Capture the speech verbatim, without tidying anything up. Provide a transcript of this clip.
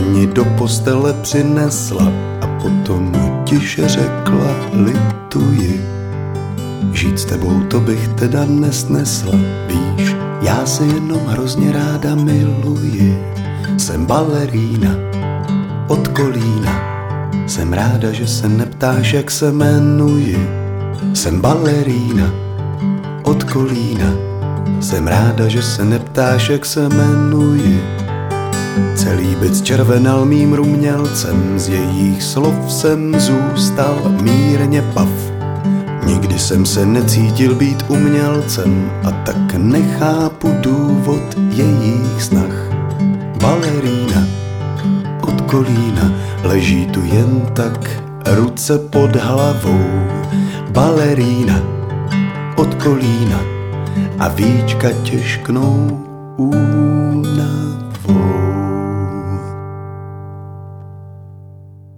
dlani do postele přinesla a potom tiše řekla: lituji, žít s tebou to bych teda nesnesla. Víš, já se jenom hrozně ráda miluji. Jsem balerína od Kolína. Jsem ráda, že se neptáš, jak se jmenuji. Jsem balerína od Kolína. Jsem ráda, že se neptáš, jak se jmenuji. Celý byt zčervenal mým rumělcem, z jejich slov jsem zůstal mírně pav. Nikdy jsem se necítil být umělcem a tak nechápu důvod jejich snah. Balerína od Kolína leží tu jen tak, ruce pod hlavou. Balerína od Kolína a víčka těžknou únavou.